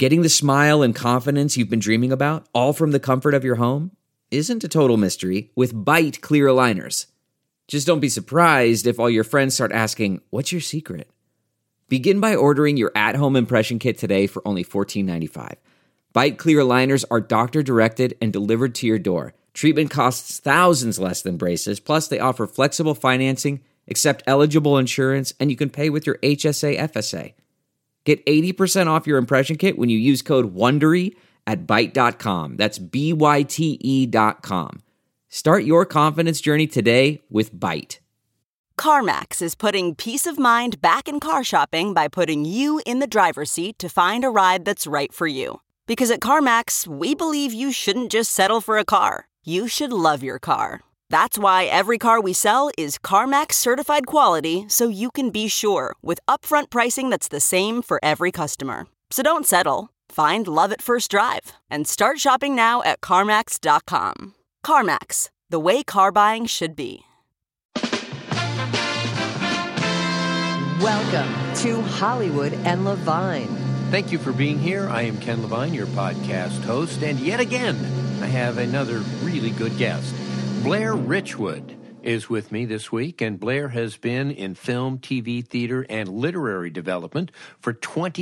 Getting the smile and confidence you've been dreaming about, all from the comfort of your home, isn't a total mystery with Byte clear aligners. Just don't be surprised if all your friends start asking, "What's your secret?" Begin by ordering your at-home impression kit today for only $14.95. Byte clear aligners are doctor-directed and delivered to your door. Treatment costs thousands less than braces, plus they offer flexible financing, accept eligible insurance, and you can pay with your HSA FSA. Get 80% off your impression kit when you use code WONDERY at Byte.com. That's BYTE.com. Start your confidence journey today with Byte. CarMax is putting peace of mind back in car shopping by putting you in the driver's seat to find a ride that's right for you. Because at CarMax, we believe you shouldn't just settle for a car. You should love your car. That's why every car we sell is CarMax certified quality, so you can be sure with upfront pricing that's the same for every customer. So don't settle. Find love at first drive and start shopping now at CarMax.com. CarMax, the way car buying should be. Welcome to Hollywood and Levine. Thank you for being here. I am Ken Levine, your podcast host, and yet again, I have another really good guest. Blair Richwood is with me this week, and Blair has been in film, TV, theater, and literary development for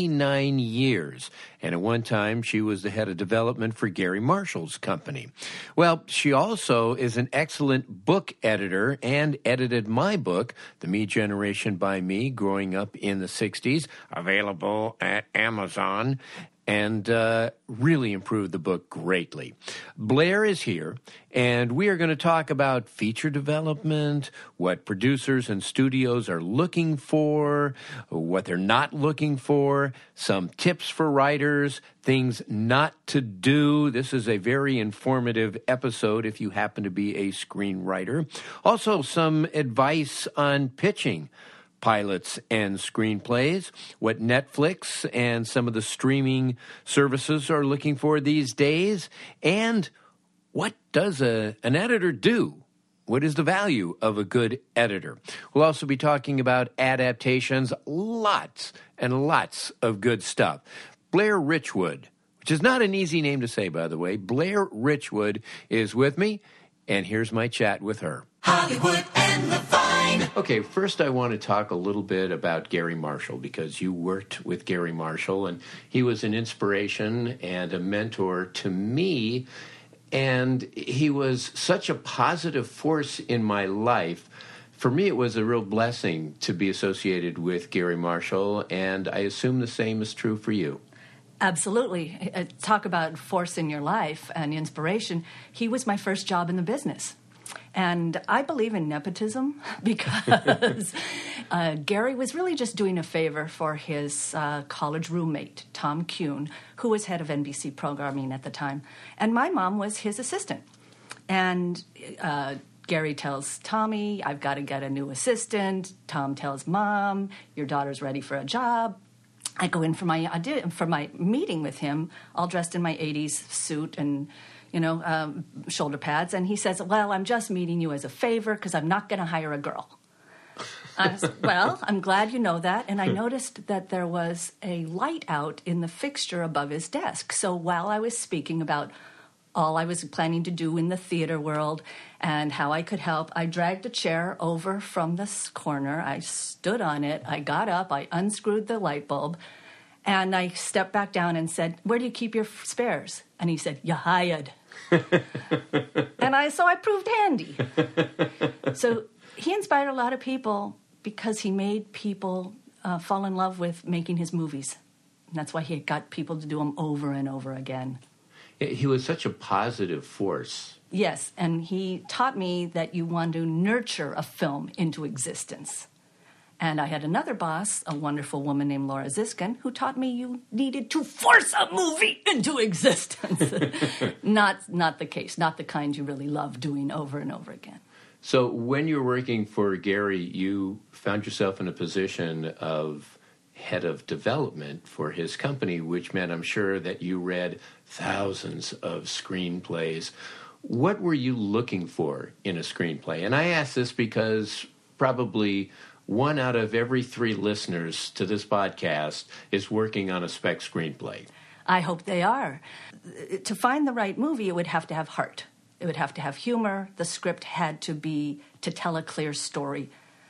29 years. And at one time, she was the head of development for Gary Marshall's company. Well, she also is an excellent book editor and edited my book, The Me Generation by Me, Growing Up in the 60s, available at Amazon, and really improved the book greatly. Blair is here, and we are going to talk about feature development, what producers and studios are looking for, what they're not looking for, some tips for writers, things not to do. This is a very informative episode if you happen to be a screenwriter. Also, some advice on pitching pilots and screenplays, what Netflix and some of the streaming services are looking for these days, and what does an editor do? What is the value of a good editor? We'll also be talking about adaptations, lots and lots of good stuff. Blair Richwood, which is not an easy name to say, by the way. Blair Richwood is with me, and here's my chat with her. Hollywood and Levine. Okay, first I want to talk a little bit about Gary Marshall, because you worked with Gary Marshall, and he was an inspiration and a mentor to me, and he was such a positive force in my life. For me, it was a real blessing to be associated with Gary Marshall, and I assume the same is true for you. Absolutely. Talk about force in your life and inspiration. He was my first job in the business. And I believe in nepotism because Gary was really just doing a favor for his college roommate, Tom Kuhn, who was head of NBC programming at the time. And my mom was his assistant. And Gary tells Tommy, "I've got to get a new assistant." Tom tells Mom, "Your daughter's ready for a job." I go in for my meeting with him, all dressed in my 80s suit and shoulder pads. And he says, "Well, I'm just meeting you as a favor because I'm not going to hire a girl." I said, "Well, I'm glad you know that." And I noticed that there was a light out in the fixture above his desk. So while I was speaking about all I was planning to do in the theater world and how I could help, I dragged a chair over from this corner. I stood on it. I got up. I unscrewed the light bulb. And I stepped back down and said, "Where do you keep your spares?" And he said, "You hired." So I proved handy. So he inspired a lot of people because he made people fall in love with making his movies. And that's why he got people to do them over and over again. He was such a positive force. Yes, and he taught me that you want to nurture a film into existence. And I had another boss, a wonderful woman named Laura Ziskin, who taught me you needed to force a movie into existence. Not the case, not the kind you really love doing over and over again. So when you were working for Gary, you found yourself in a position of head of development for his company, which meant, I'm sure, that you read thousands of screenplays. What were you looking for in a screenplay? And I ask this because probably 1 out of every 3 listeners to this podcast is working on a spec screenplay. I hope they are. To find the right movie, it would have to have heart. It would have to have humor. The script had to tell a clear story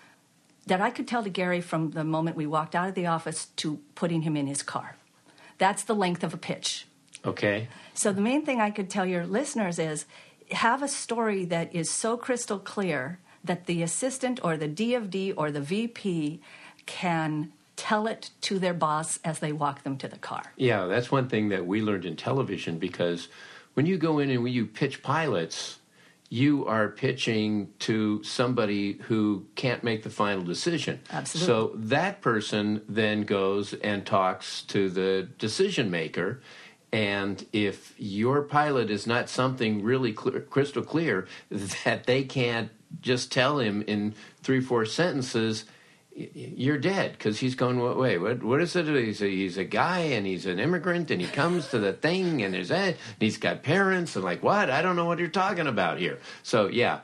that I could tell to Gary from the moment we walked out of the office to putting him in his car. That's the length of a pitch. Okay. So the main thing I could tell your listeners is have a story that is so crystal clear that the assistant or the DFD or the VP can tell it to their boss as they walk them to the car. Yeah, that's one thing that we learned in television, because when you go in and when you pitch pilots, you are pitching to somebody who can't make the final decision. Absolutely. So that person then goes and talks to the decision maker, and if your pilot is not something really crystal clear that they can't just tell him in 3-4 sentences, you're dead, because he's going, wait, what is it? He's a guy, and he's an immigrant, and he comes to the thing, and and he's got parents, and like, what? I don't know what you're talking about here. So, yeah.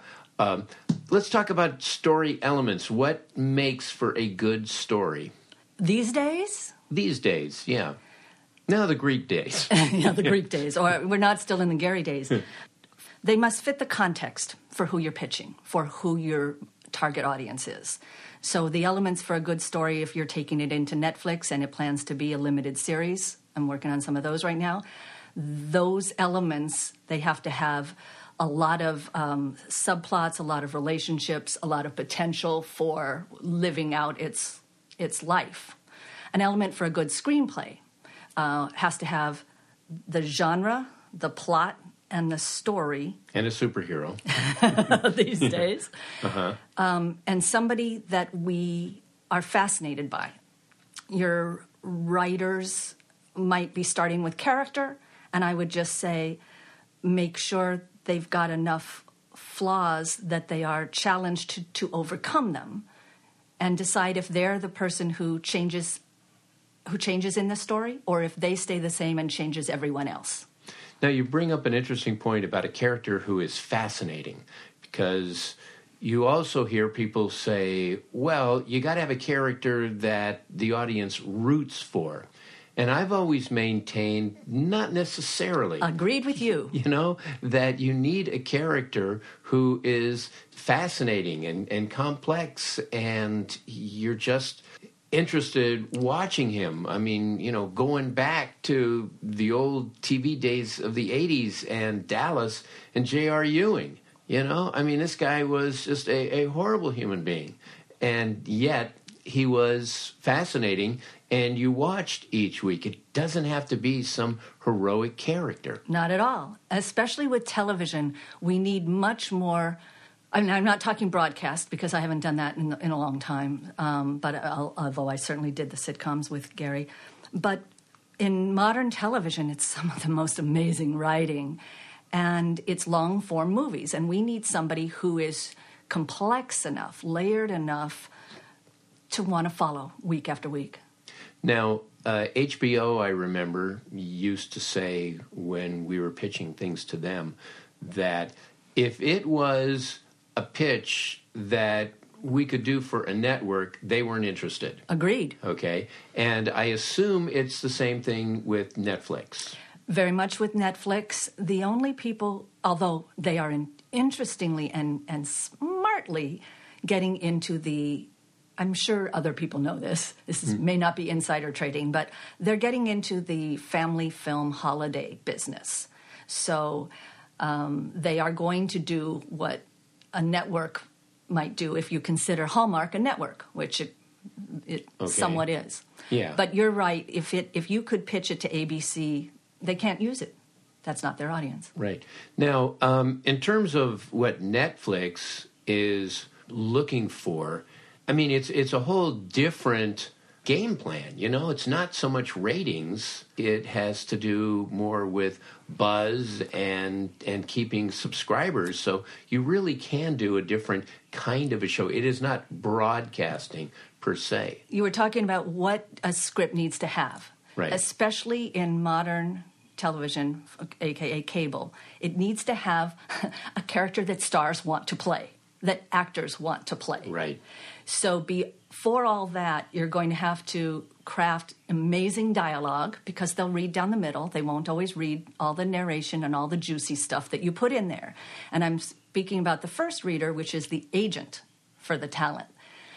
Let's talk about story elements. What makes for a good story? These days? These days, yeah. No, the Greek days. Yeah, the Greek days. Or we're not still in the Gary days. They must fit the context for who you're pitching, for who your target audience is. So the elements for a good story, if you're taking it into Netflix and it plans to be a limited series, I'm working on some of those right now, those elements, they have to have a lot of subplots, a lot of relationships, a lot of potential for living out its life. An element for a good screenplay has to have the genre, the plot, and the story. And a superhero. These days. Uh-huh. And somebody that we are fascinated by. Your writers might be starting with character, and I would just say make sure they've got enough flaws that they are challenged to overcome them, and decide if they're the person who changes in the story, or if they stay the same and changes everyone else. Now, you bring up an interesting point about a character who is fascinating, because you also hear people say, well, you got to have a character that the audience roots for. And I've always maintained not necessarily. Agreed with you. You know, that you need a character who is fascinating and complex, and you're just interested watching him. I mean, you know, going back to the old TV days of the 80s and Dallas and J.R. Ewing, you know? I mean, this guy was just a horrible human being. And yet he was fascinating, and you watched each week. It doesn't have to be some heroic character. Not at all. Especially with television, we need much more. I mean, I'm not talking broadcast, because I haven't done that in a long time, although I certainly did the sitcoms with Gary. But in modern television, it's some of the most amazing writing, and it's long-form movies. And we need somebody who is complex enough, layered enough to want to follow week after week. Now, HBO, I remember, used to say when we were pitching things to them that if it was a pitch that we could do for a network, they weren't interested. Agreed. Okay. And I assume it's the same thing with Netflix. Very much with Netflix. The only people, although they are interestingly and smartly getting into the, I'm sure other people know this. May not be insider trading, but they're getting into the family film holiday business. So they are going to do what a network might do if you consider Hallmark a network, which it somewhat is. Yeah. But you're right. If you could pitch it to ABC, they can't use it. That's not their audience. Right. Now, in terms of what Netflix is looking for, I mean, it's a whole different game plan. You know, it's not so much ratings. It has to do more with buzz and keeping subscribers. So you really can do a different kind of a show. It is not broadcasting per se. You were talking about what a script needs to have, right? Especially in modern television, aka cable. It needs to have a character that stars want to play, that actors want to play. Right. So before all that, you're going to have to craft amazing dialogue because they'll read down the middle. They won't always read all the narration and all the juicy stuff that you put in there. And I'm speaking about the first reader, which is the agent for the talent.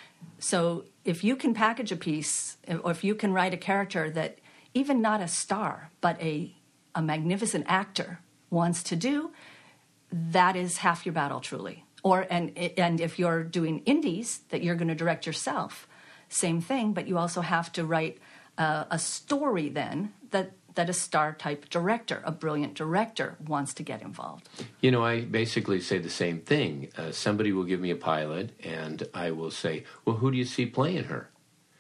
So if you can package a piece, or if you can write a character that even not a star, but a magnificent actor wants to do, that is half your battle, truly. And if you're doing indies that you're going to direct yourself, same thing, but you also have to write a story then that a star-type director, a brilliant director, wants to get involved. You know, I basically say the same thing. Somebody will give me a pilot, and I will say, well, who do you see playing her?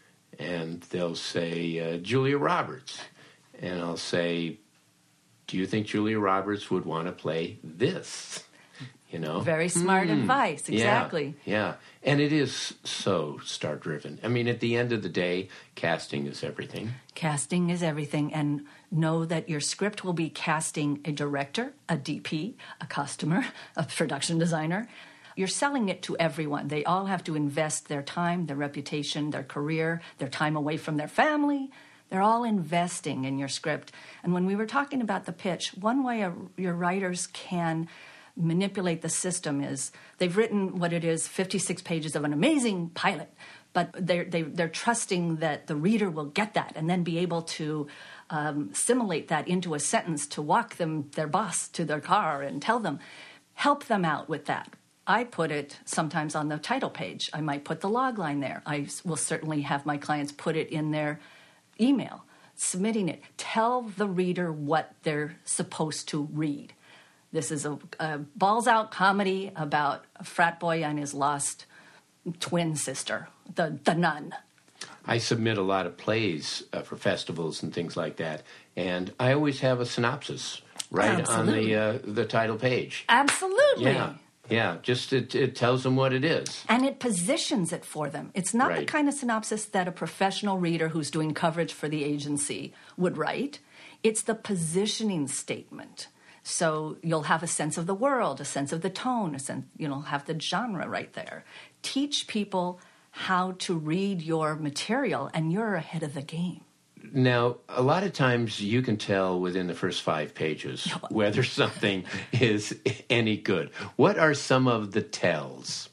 And they'll say, Julia Roberts. And I'll say, do you think Julia Roberts would want to play this? You know, very smart advice. Exactly. Yeah. And it is so star-driven. I mean, at the end of the day, casting is everything. Casting is everything. And know that your script will be casting a director, a DP, a costumer, a production designer. You're selling it to everyone. They all have to invest their time, their reputation, their career, their time away from their family. They're all investing in your script. And when we were talking about the pitch, one way your writers can manipulate the system is they've written what it is 56 pages of an amazing pilot, but they're trusting that the reader will get that and then be able to simulate that into a sentence to walk their boss to their car and tell them, help them out with that. I put it sometimes on the title page. I might put the log line there. I will certainly have my clients put it in their email, submitting it. Tell the reader what they're supposed to read. This is a balls-out comedy about a frat boy and his lost twin sister, the nun. I submit a lot of plays for festivals and things like that, and I always have a synopsis on the title page. Absolutely. Yeah. Just it tells them what it is. And it positions it for them. It's not the kind of synopsis that a professional reader who's doing coverage for the agency would write. It's the positioning statement. So you'll have a sense of the world, a sense of the tone, you'll have the genre right there. Teach people how to read your material, and you're ahead of the game. Now, a lot of times you can tell within the first 5 pages whether something is any good. What are some of the tells?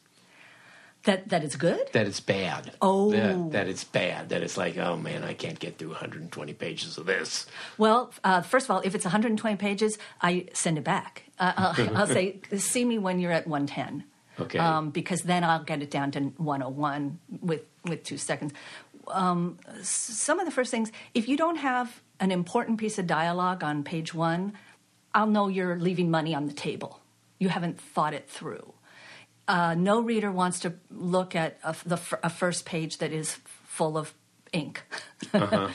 That it's good? That it's bad. Oh. That it's bad. That it's like, oh, man, I can't get through 120 pages of this. Well, first of all, if it's 120 pages, I send it back. I'll say, see me when you're at 110. Okay. Because then I'll get it down to 101 with 2 seconds. Some of the first things, if you don't have an important piece of dialogue on page 1, I'll know you're leaving money on the table. You haven't thought it through. No reader wants to look at a first page that is full of ink. Uh-huh.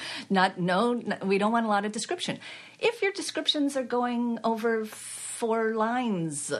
We don't want a lot of description. If your descriptions are going over 4 lines,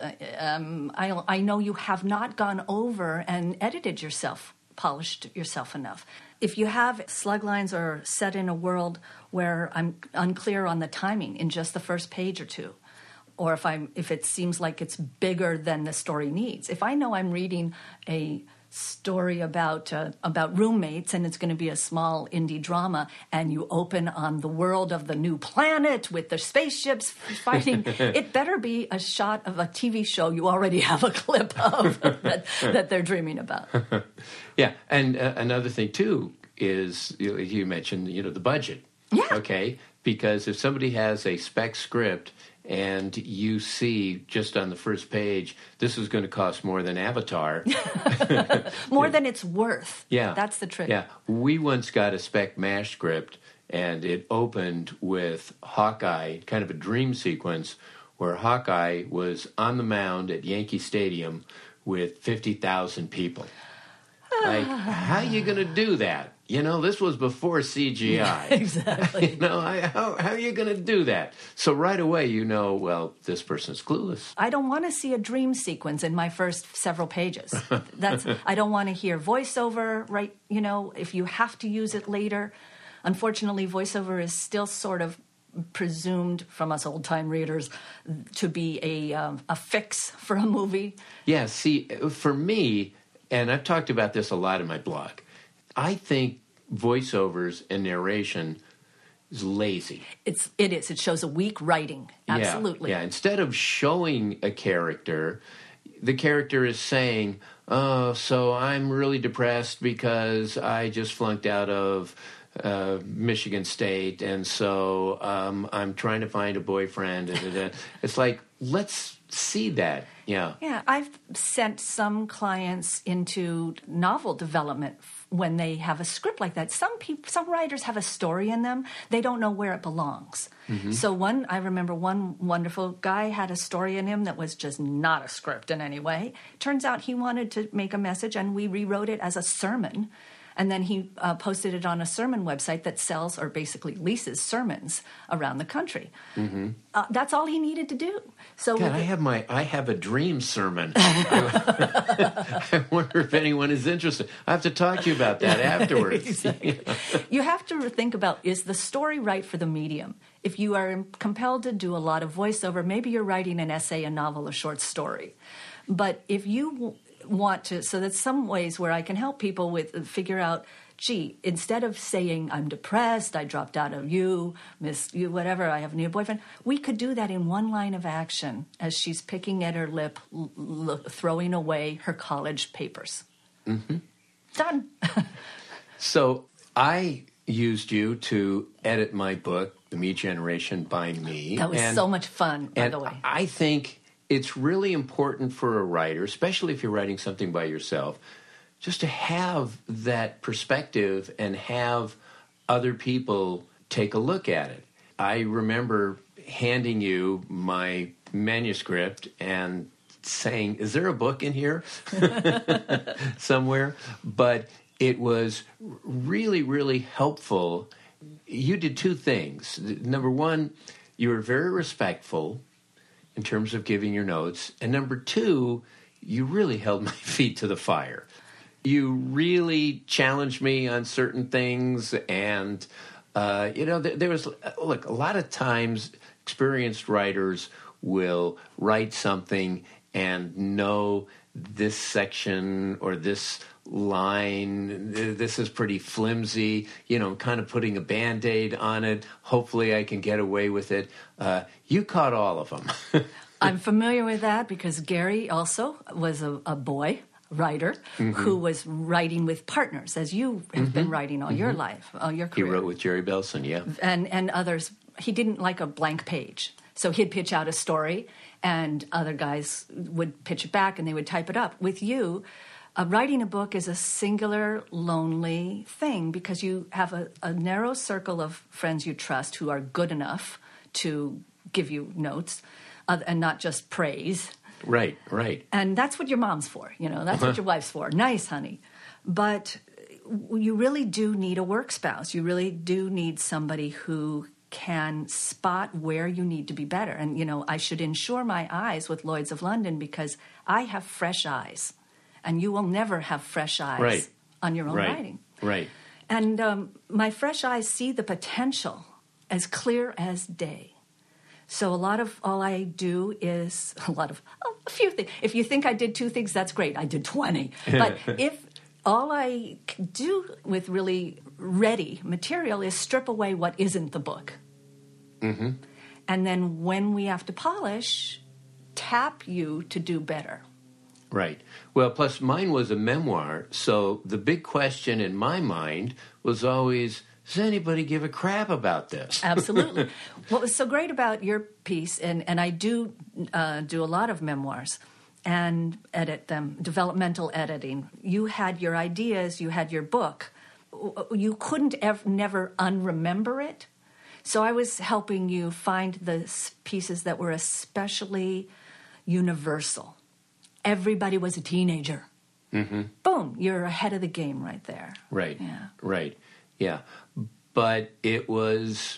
I know you have not gone over and edited yourself, polished yourself enough. If you have slug lines or set in a world where I'm unclear on the timing in just the first page or 2, or if it seems like it's bigger than the story needs. If I know I'm reading a story about roommates and it's going to be a small indie drama, and you open on the world of the new planet with the spaceships fighting, it better be a shot of a TV show you already have a clip of that they're dreaming about. Yeah, and another thing too is you mentioned the budget. Yeah. Okay, because if somebody has a spec script and you see just on the first page, this is going to cost more than Avatar. More than it's worth. Yeah. That's the trick. Yeah. We once got a spec MASH script, and it opened with Hawkeye, kind of a dream sequence, where Hawkeye was on the mound at Yankee Stadium with 50,000 people. Like, how are you going to do that? This was before CGI. Yeah, exactly. How are you going to do that? So right away, well, this person's clueless. I don't want to see a dream sequence in my first several pages. I don't want to hear voiceover, right? If you have to use it later. Unfortunately, voiceover is still sort of presumed from us old-time readers to be a fix for a movie. Yeah, see, for me, and I've talked about this a lot in my blog, I think voiceovers and narration is lazy. It is. It shows a weak writing. Absolutely. Yeah. Instead of showing a character, the character is saying, "Oh, so I'm really depressed because I just flunked out of Michigan State, and so I'm trying to find a boyfriend." It's like, let's see that. Yeah. Yeah, I've sent some clients into novel development when they have a script like that. Some writers have a story in them. They don't know where it belongs. Mm-hmm. So I remember one wonderful guy had a story in him that was just not a script in any way. Turns out he wanted to make a message, and we rewrote it as a sermon. And then he posted it on a sermon website that sells or basically leases sermons around the country. Mm-hmm. That's all he needed to do. So God, I have a dream sermon. I wonder if anyone is interested. I have to talk to you about that afterwards. Exactly. You have to think about, is the story right for the medium? If you are compelled to do a lot of voiceover, maybe you're writing an essay, a novel, a short story. But if you want to, so that's some ways where I can help people with figure out, gee, instead of saying I'm depressed, I dropped out of you, miss you, whatever, I have a new boyfriend, we could do that in one line of action as she's picking at her lip, throwing away her college papers. Mm-hmm. Done. So I used you to edit my book, The Me Generation by Me. That was so much fun, by the way. I think it's really important for a writer, especially if you're writing something by yourself, just to have that perspective and have other people take a look at it. I remember handing you my manuscript and saying, is there a book in here somewhere? But it was really, really helpful. You did two things. Number one, you were very respectful in terms of giving your notes. And number two, you really held my feet to the fire. You really challenged me on certain things. And, there was, look, a lot of times experienced writers will write something and know this section or this line, this is pretty flimsy, kind of putting a Band-Aid on it. Hopefully I can get away with it. You caught all of them. I'm familiar with that because Gary also was a boy writer who was writing with partners, as you have been writing all your life, all your career. He wrote with Jerry Belson, yeah. And others. He didn't like a blank page. So he'd pitch out a story, and other guys would pitch it back, and they would type it up. With you, writing a book is a singular, lonely thing because you have a narrow circle of friends you trust who are good enough to give you notes and not just praise. Right. And that's what your mom's for, that's what your wife's for. Nice, honey. But you really do need a work spouse. You really do need somebody who can spot where you need to be better. And, I should insure my eyes with Lloyd's of London because I have fresh eyes. And you will never have fresh eyes on your own writing. Right. And my fresh eyes see the potential as clear as day. So all I do is a few things. If you think I did 2 things, that's great. I did 20. But if all I do with really ready material is strip away what isn't the book. Mm-hmm. And then when we have to polish, tap you to do better. Right. Well, plus mine was a memoir, so the big question in my mind was always, does anybody give a crap about this? Absolutely. What was so great about your piece, and I do a lot of memoirs and edit them, developmental editing. You had your ideas, you had your book. You couldn't never unremember it. So I was helping you find the pieces that were especially universal. Everybody was a teenager. Mm-hmm. Boom, you're ahead of the game right there. Right. Yeah. Right. Yeah. But it was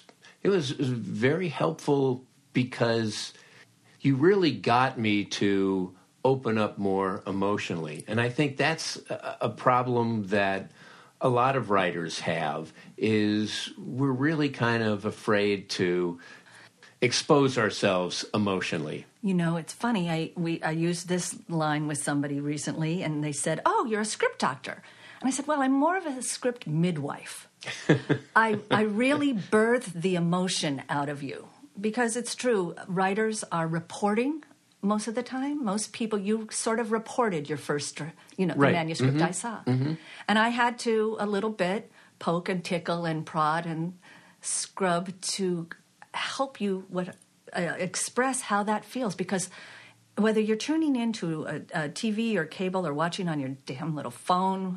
very helpful because you really got me to open up more emotionally. And I think that's a problem that a lot of writers have, is we're really kind of afraid to expose ourselves emotionally. It's funny. I used this line with somebody recently, and they said, "Oh, you're a script doctor." And I said, well, I'm more of a script midwife. I really birth the emotion out of you. Because it's true, writers are reporting most of the time. Most people, you sort of reported your first, the manuscript I saw. And I had to, a little bit, poke and tickle and prod and scrub to help you express how that feels. Because whether you're tuning into a TV or cable or watching on your damn little phone,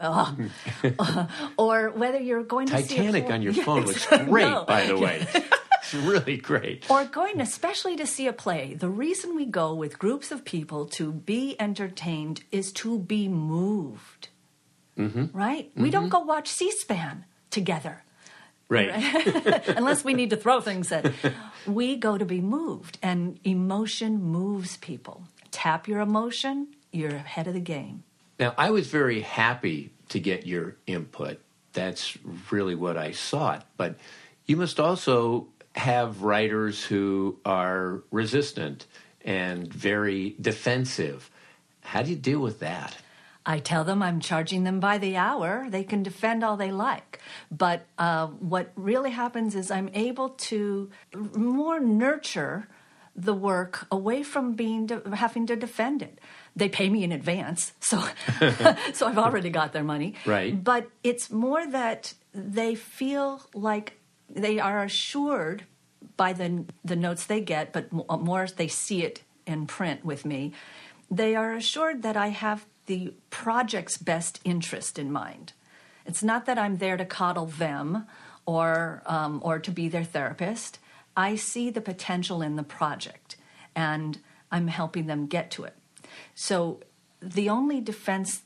or whether you're going to see Titanic on your phone looks great, by the way. It's really great. Or going especially to see a play. The reason we go with groups of people to be entertained is to be moved. Right? We don't go watch C-SPAN together. Right. Unless we need to throw things at. We go to be moved, and emotion moves people. Tap your emotion, you're ahead of the game. Now, I was very happy to get your input. That's really what I sought. But you must also have writers who are resistant and very defensive. How do you deal with that? I tell them I'm charging them by the hour. They can defend all they like. But what really happens is I'm able to more nurture the work away from having to defend it. They pay me in advance, so so I've already got their money. Right. But it's more that they feel like they are assured by the notes they get, but more they see it in print with me. They are assured that I have the project's best interest in mind. It's not that I'm there to coddle them or to be their therapist. I see the potential in the project, and I'm helping them get to it. So the only defense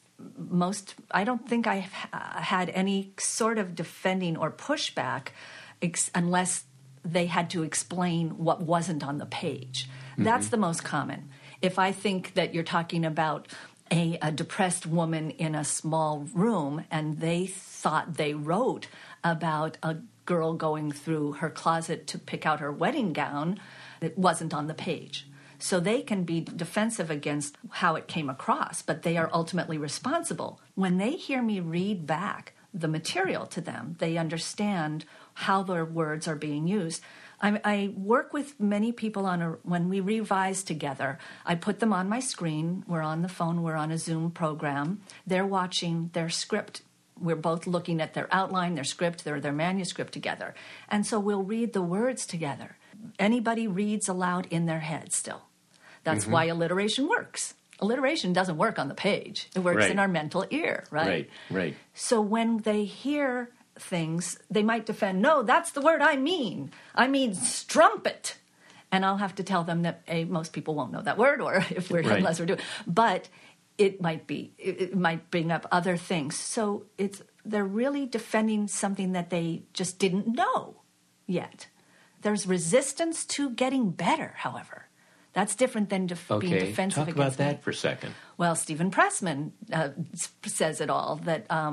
I don't think I've had any sort of defending or pushback unless they had to explain what wasn't on the page. That's the most common. If I think that you're talking about a depressed woman in a small room, and they thought they wrote about a girl going through her closet to pick out her wedding gown, it wasn't on the page. So they can be defensive against how it came across, but they are ultimately responsible. When they hear me read back the material to them, they understand how their words are being used. I work with many people when we revise together. I put them on my screen. We're on the phone. We're on a Zoom program. They're watching their script. We're both looking at their outline, their script, their manuscript together. And so we'll read the words together. Anybody reads aloud in their head still. That's why alliteration works. Alliteration doesn't work on the page. It works in our mental ear, right? Right. So when they hear things, they might defend, no, that's the word I mean. I mean strumpet. And I'll have to tell them that most people won't know that word, or unless we're doing. But it might bring up other things. So they're really defending something that they just didn't know yet. There's resistance to getting better, however. That's different than being defensive against me. Talk about that for a second. Well, Stephen Pressman says it all.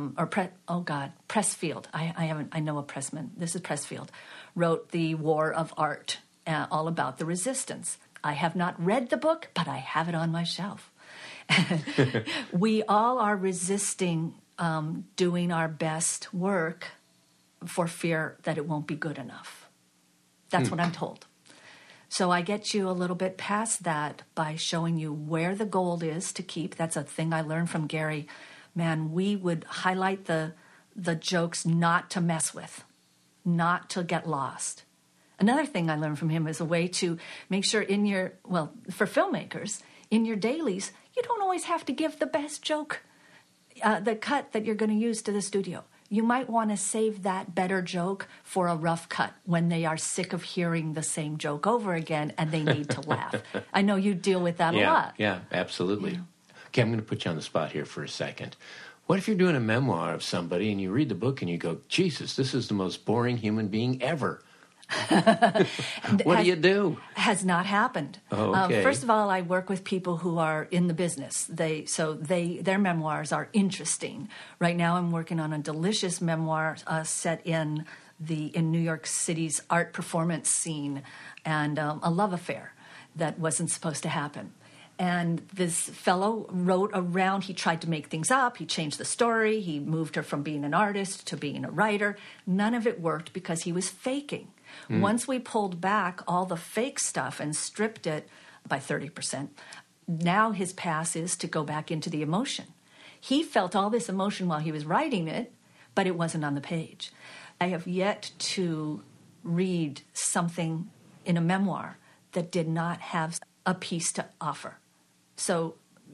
Pressfield. I know a Pressman. This is Pressfield. Wrote The War of Art, all about the resistance. I have not read the book, but I have it on my shelf. We all are resisting doing our best work for fear that it won't be good enough. That's what I'm told. So I get you a little bit past that by showing you where the gold is to keep. That's a thing I learned from Gary. Man, we would highlight the jokes not to mess with, not to get lost. Another thing I learned from him is a way to make sure for filmmakers, in your dailies, you don't always have to give the best joke, the cut that you're going to use to the studio. You might want to save that better joke for a rough cut when they are sick of hearing the same joke over again and they need to laugh. I know you deal with that a lot. Yeah, absolutely. Yeah. Okay, I'm going to put you on the spot here for a second. What if you're doing a memoir of somebody and you read the book and you go, Jesus, this is the most boring human being ever? What do you do? Has not happened. Oh, okay. First of all, I work with people who are in the business. Their memoirs are interesting. Right now, I'm working on a delicious memoir set in New York City's art performance scene, and a love affair that wasn't supposed to happen. And this fellow wrote around, he tried to make things up, he changed the story, he moved her from being an artist to being a writer. None of it worked because he was faking. Once we pulled back all the fake stuff and stripped it by 30%, now his pass is to go back into the emotion. He felt all this emotion while he was writing it, but it wasn't on the page. I have yet to read something in a memoir that did not have a piece to offer. So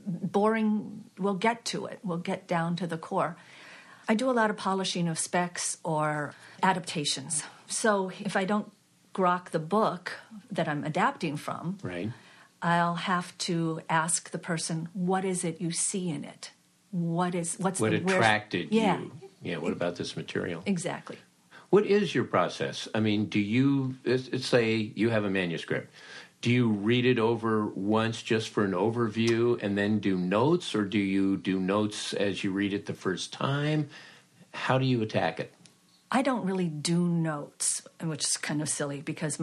boring, we'll get to it. We'll get down to the core. I do a lot of polishing of specs or adaptations. So if I don't grok the book that I'm adapting from, Right. I'll have to ask the person, what is it you see in it? What attracted Yeah. you? Yeah, what about this material? Exactly. What is your process? I mean, do you, let's say you have a manuscript. Do you read it over once just for an overview and then do notes, or do you do notes as you read it the first time? How do you attack it? I don't really do notes, which is kind of silly because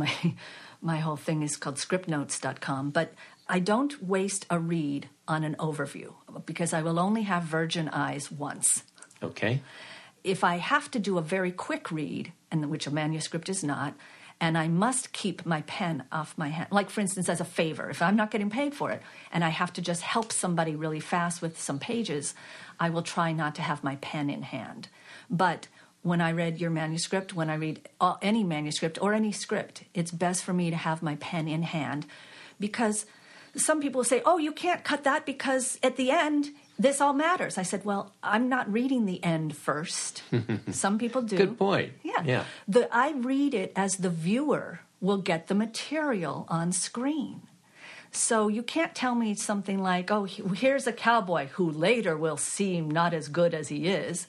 my whole thing is called scriptnotes.com, but I don't waste a read on an overview because I will only have virgin eyes once. Okay. If I have to do a very quick read, and which a manuscript is not, and I must keep my pen off my hand, like for instance, as a favor, if I'm not getting paid for it and I have to just help somebody really fast with some pages, I will try not to have my pen in hand. But when I read your manuscript, when I read any manuscript or any script, it's best for me to have my pen in hand because some people say, oh, you can't cut that because at the end, this all matters. I said, well, I'm not reading the end first. Some people do. Good point. Yeah. I read it as the viewer will get the material on screen. So you can't tell me something like, oh, here's a cowboy who later will seem not as good as he is.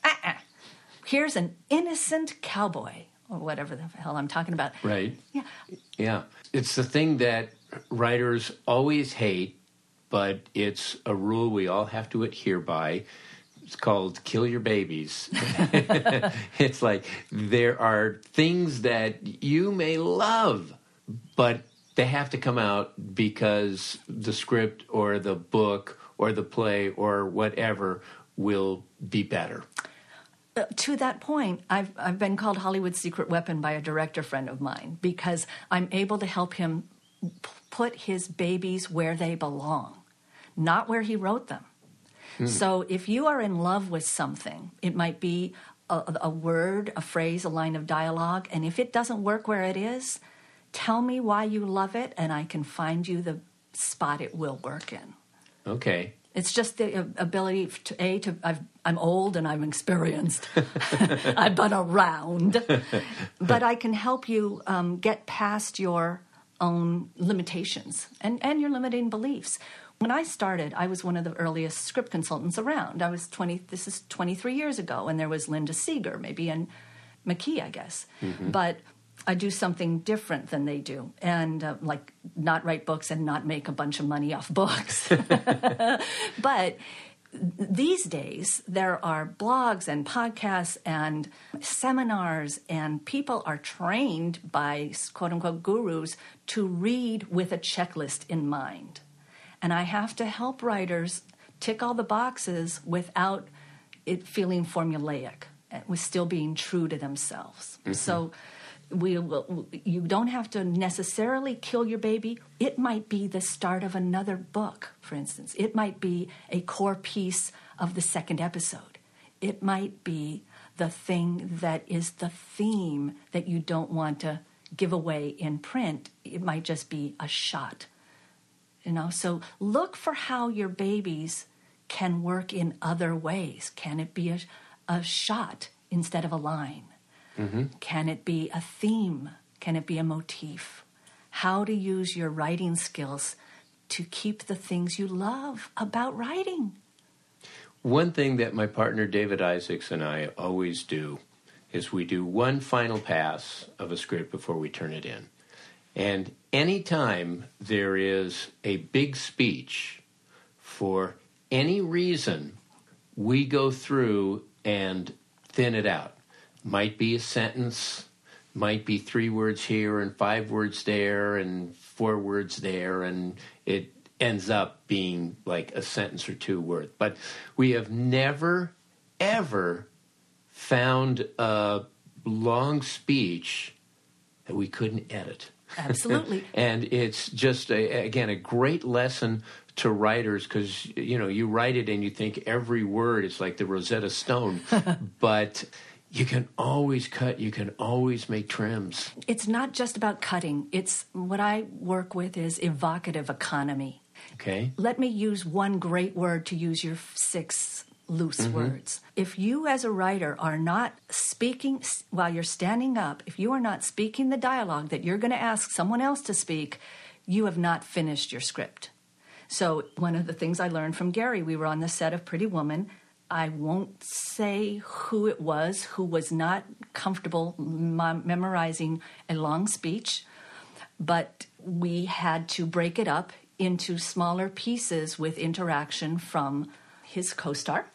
Here's an innocent cowboy, or whatever the hell I'm talking about. Right. Yeah. Yeah. It's the thing that writers always hate, but it's a rule we all have to adhere by. It's called kill your babies. It's like there are things that you may love, but they have to come out because the script or the book or the play or whatever will be better. To that point, I've been called Hollywood's secret weapon by a director friend of mine because I'm able to help him put his babies where they belong, not where he wrote them. So if you are in love with something, it might be a word, a phrase, a line of dialogue, and if it doesn't work where it is, tell me why you love it, and I can find you the spot it will work in. Okay. It's just the ability I'm old and I'm experienced. I've been around. But I can help you get past your own limitations and your limiting beliefs. When I started, I was one of the earliest script consultants around. This is 23 years ago, and there was Linda Seeger, maybe, and McKee, I guess. Mm-hmm. But I do something different than they do, and like not write books and not make a bunch of money off books. But these days, there are blogs and podcasts and seminars, and people are trained by quote-unquote gurus to read with a checklist in mind. And I have to help writers tick all the boxes without it feeling formulaic, with still being true to themselves. Mm-hmm. So you don't have to necessarily kill your baby. It might be the start of another book, for instance. It might be a core piece of the second episode. It might be the thing that is the theme that you don't want to give away in print. It might just be a shot. So look for how your babies can work in other ways. Can it be a shot instead of a line? Mm-hmm. Can it be a theme? Can it be a motif? How to use your writing skills to keep the things you love about writing. One thing that my partner David Isaacs and I always do is we do one final pass of a script before we turn it in. And anytime there is a big speech for any reason, we go through and thin it out. Might be a sentence, might be 3 words here and 5 words there and 4 words there, and ends up being like a sentence or two worth. But we have never, ever found a long speech that we couldn't edit. Absolutely. And it's just, again, a great lesson to writers, because, you write it and you think every word is like the Rosetta Stone, but you can always cut, you can always make trims. It's not just about cutting. It's what I work with is evocative economy. Okay. Let me use one great word to use your 6 loose words. If you as a writer are not speaking while you're standing up, if you are not speaking the dialogue that you're going to ask someone else to speak, you have not finished your script. So one of the things I learned from Gary, we were on the set of Pretty Woman. I won't say who it was who was not comfortable memorizing a long speech, but we had to break it up into smaller pieces with interaction from his co-star.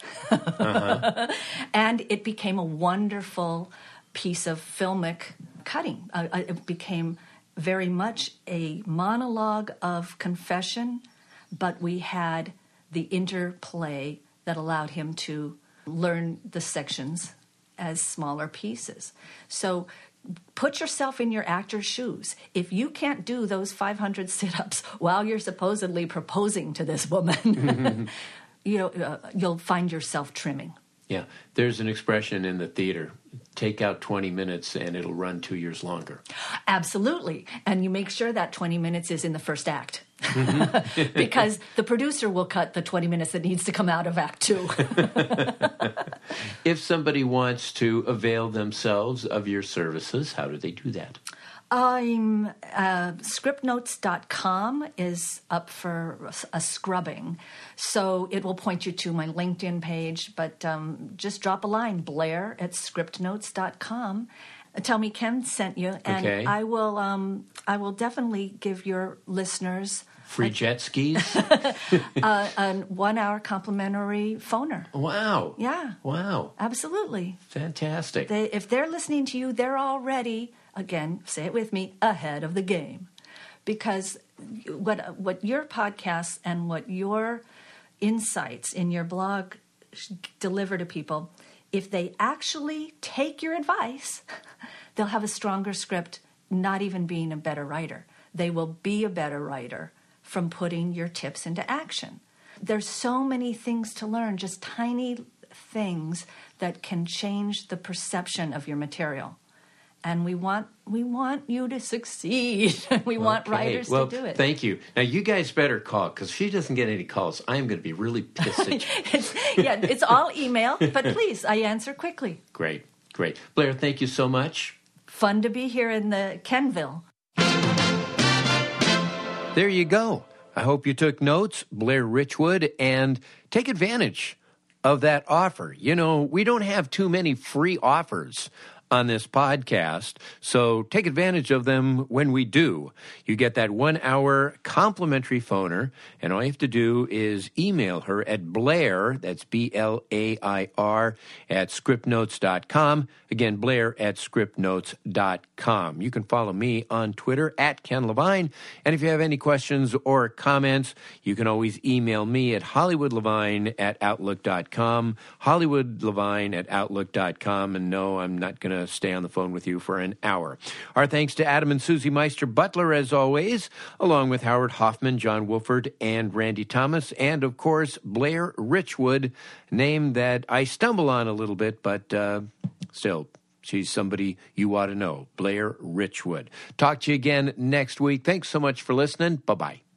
And it became a wonderful piece of filmic cutting. It became very much a monologue of confession, but we had the interplay that allowed him to learn the sections as smaller pieces. So put yourself in your actor's shoes. If you can't do those 500 sit-ups while you're supposedly proposing to this woman, you'll find yourself trimming. Yeah, there's an expression in the theater, take out 20 minutes and it'll run 2 years longer. Absolutely. And you make sure that 20 minutes is in the first act. Because the producer will cut the 20 minutes that needs to come out of Act 2. If somebody wants to avail themselves of your services, how do they do that? Scriptnotes.com is up for a scrubbing, so it will point you to my LinkedIn page, but just drop a line, Blair@scriptnotes.com. Tell me Ken sent you, and okay. I will definitely give your listeners free jet skis, a 1-hour complimentary phoner. Wow. Yeah. Wow. Absolutely. Fantastic. If they're listening to you, they're already, again, say it with me, ahead of the game. Because what your podcast and what your insights in your blog deliver to people, if they actually take your advice, they'll have a stronger script, not even being a better writer. They will be a better writer from putting your tips into action. There's so many things to learn, just tiny things that can change the perception of your material. And we want you to succeed. We want writers to do it. Thank you. Now, you guys better call, because if she doesn't get any calls, I am going to be really pissed at you. It's all email, but please, I answer quickly. Great. Blair, thank you so much. Fun to be here in the Kenville. There you go. I hope you took notes, Blair Richwood, and take advantage of that offer. We don't have too many free offers on this podcast, so take advantage of them when we do. You get that 1-hour complimentary phoner, and all you have to do is email her at Blair, that's BLAIR, at scriptnotes.com. Again, Blair at scriptnotes.com. You can follow me on Twitter at Ken Levine, and if you have any questions or comments, you can always email me at hollywoodlevine@outlook.com, hollywoodlevine@outlook.com, and no, I'm not going to stay on the phone with you for an hour. Our thanks to Adam and Susie Meister Butler, as always, along with Howard Hoffman, John Wolford, and Randy Thomas, and, of course, Blair Richwood, name that I stumble on a little bit, but still, she's somebody you ought to know, Blair Richwood. Talk to you again next week. Thanks so much for listening. Bye-bye.